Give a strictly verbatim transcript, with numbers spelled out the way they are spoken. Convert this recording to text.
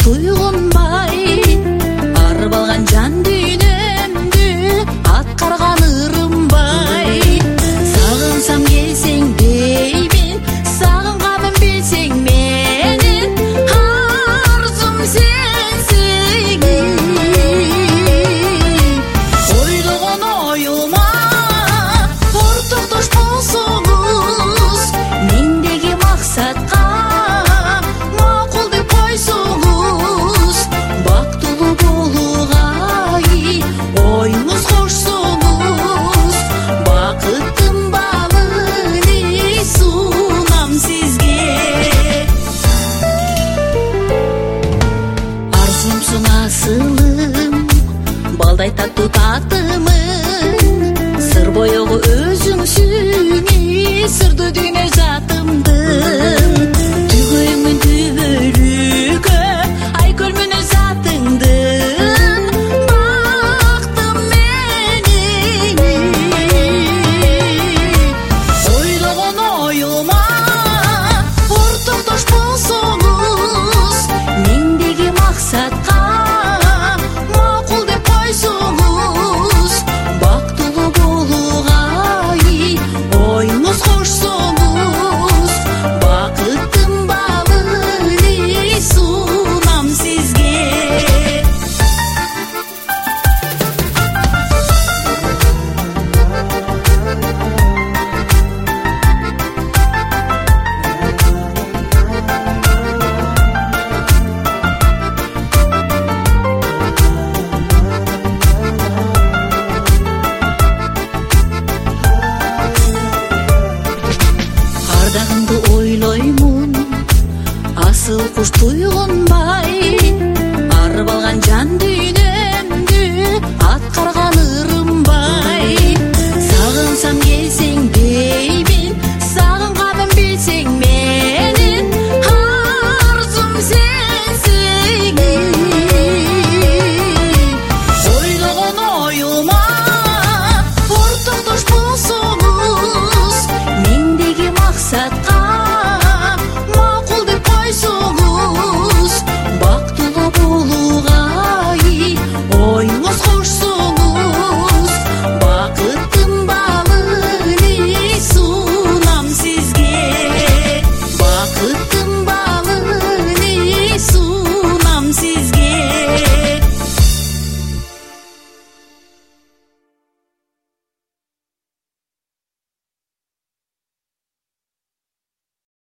суйгунбай арып алган жан дүйнөмдү аткарган ырымбай сагынсам келсең деймин сагынганын билсең менин арзум сенсиң ойлогон оюма ортоктош болсоңуз мендеги максатка макул деп койсоңуз бактылуу болууга оюңуз кошсоңуз бакыттын балын сунам сизге арзумсуң асылым балдай таттуу татымың сыр боёгу өзүңсүң сырдуу